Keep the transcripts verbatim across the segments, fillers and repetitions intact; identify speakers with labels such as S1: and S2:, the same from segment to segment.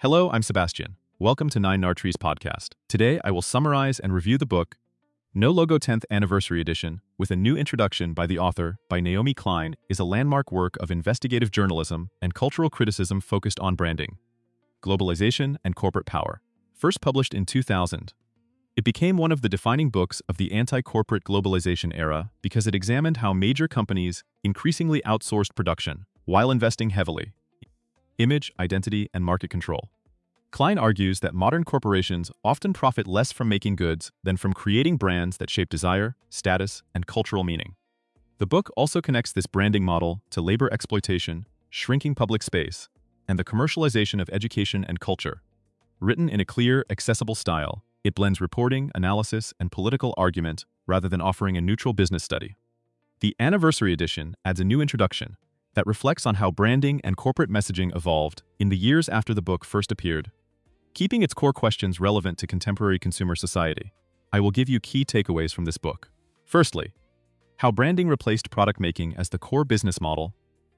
S1: Hello, I'm Sebastian. Welcome to Nine Nartrees podcast. Today, I will summarize and review the book, No Logo tenth Anniversary Edition, with a new introduction by the author, by Naomi Klein, is a landmark work of investigative journalism and cultural criticism focused on branding, globalization, and corporate power. First published in two thousand, it became one of the defining books of the anti-corporate globalization era because it examined how major companies increasingly outsourced production while investing heavily image, identity, and market control. Klein argues that modern corporations often profit less from making goods than from creating brands that shape desire, status, and cultural meaning. The book also connects this branding model to labor exploitation, shrinking public space, and the commercialization of education and culture. Written in a clear, accessible style, it blends reporting, analysis, and political argument rather than offering a neutral business study. The Anniversary Edition adds a new introduction that reflects on how branding and corporate messaging evolved in the years after the book first appeared, keeping its core questions relevant to contemporary consumer society. I will give you key takeaways from this book. Firstly, how branding replaced product making as the core business model.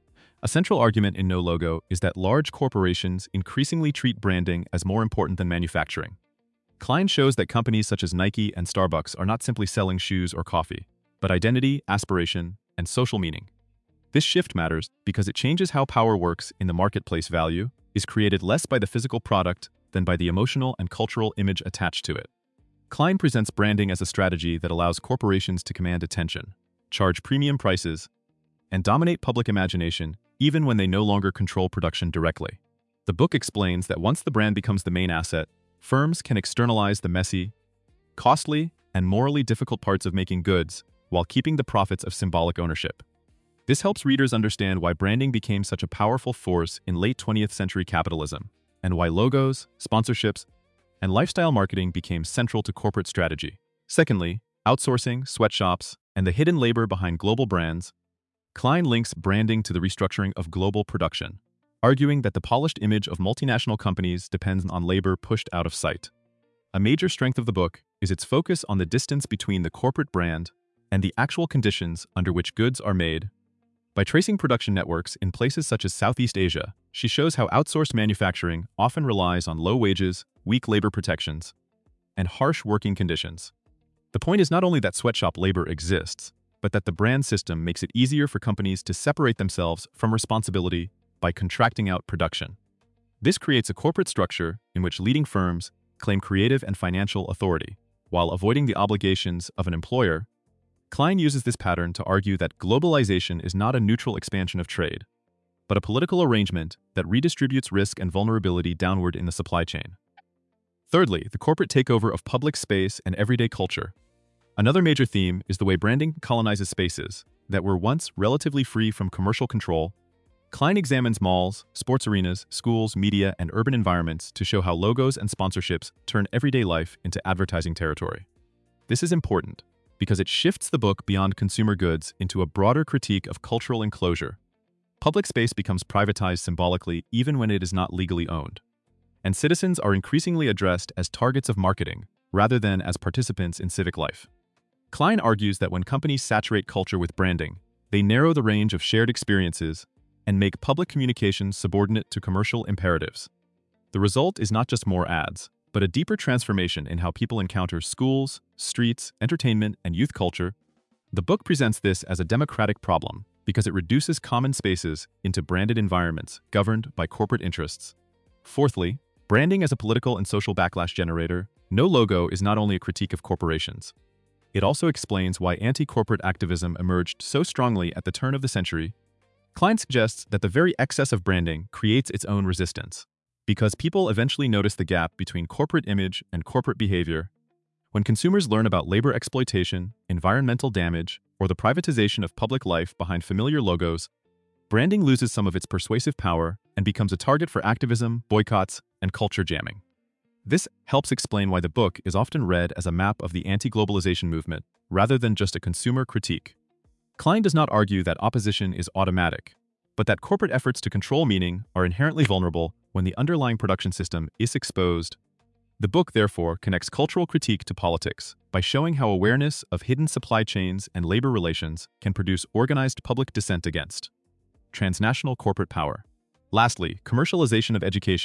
S1: A central argument in No Logo is that large corporations increasingly treat branding as more important than manufacturing. Klein shows that companies such as Nike and Starbucks are not simply selling shoes or coffee, but identity, aspiration, and social meaning. This shift matters because it changes how power works in the marketplace. Value is created less by the physical product than by the emotional and cultural image attached to it. Klein presents branding as a strategy that allows corporations to command attention, charge premium prices, and dominate public imagination even when they no longer control production directly. The book explains that once the brand becomes the main asset, firms can externalize the messy, costly, and morally difficult parts of making goods while keeping the profits of symbolic ownership. This helps readers understand why branding became such a powerful force in late twentieth century capitalism, and why logos, sponsorships, and lifestyle marketing became central to corporate strategy. Secondly, outsourcing, sweatshops, and the hidden labor behind global brands. Klein links branding to the restructuring of global production, arguing that the polished image of multinational companies depends on labor pushed out of sight. A major strength of the book is its focus on the distance between the corporate brand and the actual conditions under which goods are made. By tracing production networks in places such as Southeast Asia, she shows how outsourced manufacturing often relies on low wages, weak labor protections, and harsh working conditions. The point is not only that sweatshop labor exists, but that the brand system makes it easier for companies to separate themselves from responsibility by contracting out production. This creates a corporate structure in which leading firms claim creative and financial authority, while avoiding the obligations of an employer. Klein uses this pattern to argue that globalization is not a neutral expansion of trade, but a political arrangement that redistributes risk and vulnerability downward in the supply chain. Thirdly, the corporate takeover of public space and everyday culture. Another major theme is the way branding colonizes spaces that were once relatively free from commercial control. Klein examines malls, sports arenas, schools, media, and urban environments to show how logos and sponsorships turn everyday life into advertising territory. This is important because it shifts the book beyond consumer goods into a broader critique of cultural enclosure. Public space becomes privatized symbolically even when it is not legally owned, and citizens are increasingly addressed as targets of marketing rather than as participants in civic life. Klein argues that when companies saturate culture with branding, they narrow the range of shared experiences and make public communications subordinate to commercial imperatives. The result is not just more ads, but a deeper transformation in how people encounter schools, streets, entertainment, and youth culture. The book presents this as a democratic problem because it reduces common spaces into branded environments governed by corporate interests. Fourthly, branding as a political and social backlash generator. No Logo is not only a critique of corporations. It also explains why anti-corporate activism emerged so strongly at the turn of the century. Klein suggests that the very excess of branding creates its own resistance, because people eventually notice the gap between corporate image and corporate behavior. When consumers learn about labor exploitation, environmental damage, or the privatization of public life behind familiar logos, branding loses some of its persuasive power and becomes a target for activism, boycotts, and culture jamming. This helps explain why the book is often read as a map of the anti-globalization movement, rather than just a consumer critique. Klein does not argue that opposition is automatic, but that corporate efforts to control meaning are inherently vulnerable when the underlying production system is exposed. The book, therefore, connects cultural critique to politics by showing how awareness of hidden supply chains and labor relations can produce organized public dissent against transnational corporate power. Lastly, commercialization of education.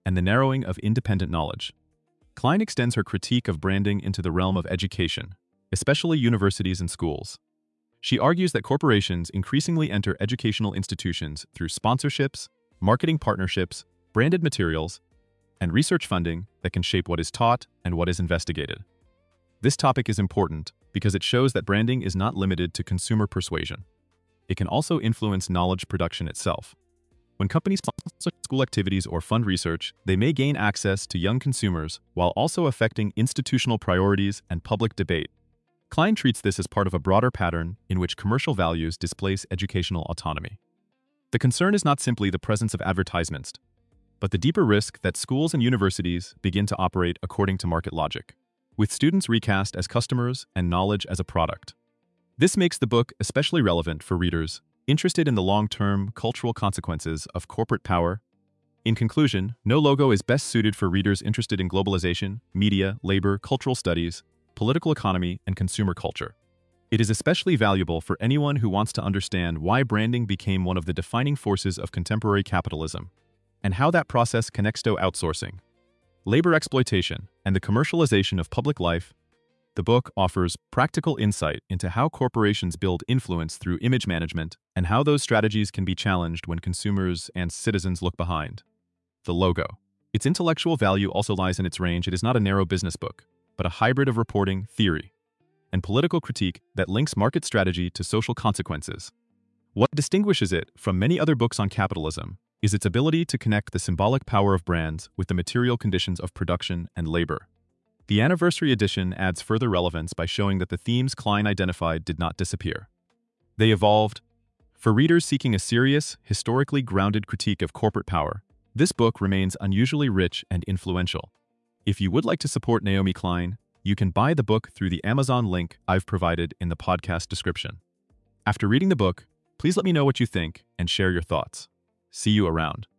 S1: and the narrowing of independent knowledge. Klein extends her critique of branding into the realm of education, especially universities and schools. She argues that corporations increasingly enter educational institutions through sponsorships, marketing partnerships, branded materials, and research funding that can shape what is taught and what is investigated. This topic is important because it shows that branding is not limited to consumer persuasion. It can also influence knowledge production itself. When companies sponsor school activities or fund research, they may gain access to young consumers while also affecting institutional priorities and public debate. Klein treats this as part of a broader pattern in which commercial values displace educational autonomy. The concern is not simply the presence of advertisements, but the deeper risk that schools and universities begin to operate according to market logic, with students recast as customers and knowledge as a product. This makes the book especially relevant for readers interested in the long-term cultural consequences of corporate power. In conclusion, No Logo is best suited for readers interested in globalization, media, labor, cultural studies, political economy, and consumer culture. It is especially valuable for anyone who wants to understand why branding became one of the defining forces of contemporary capitalism, and how that process connects to outsourcing, labor exploitation, and the commercialization of public life. The book offers practical insight into how corporations build influence through image management and how those strategies can be challenged when consumers and citizens look behind the logo. Its intellectual value also lies in its range. It is not a narrow business book, but a hybrid of reporting, theory, and political critique that links market strategy to social consequences. What distinguishes it from many other books on capitalism is its ability to connect the symbolic power of brands with the material conditions of production and labor. The anniversary edition adds further relevance by showing that the themes Klein identified did not disappear. They evolved. For readers seeking a serious, historically grounded critique of corporate power, this book remains unusually rich and influential. If you would like to support Naomi Klein, you can buy the book through the Amazon link I've provided in the podcast description. After reading the book, please let me know what you think and share your thoughts. See you around.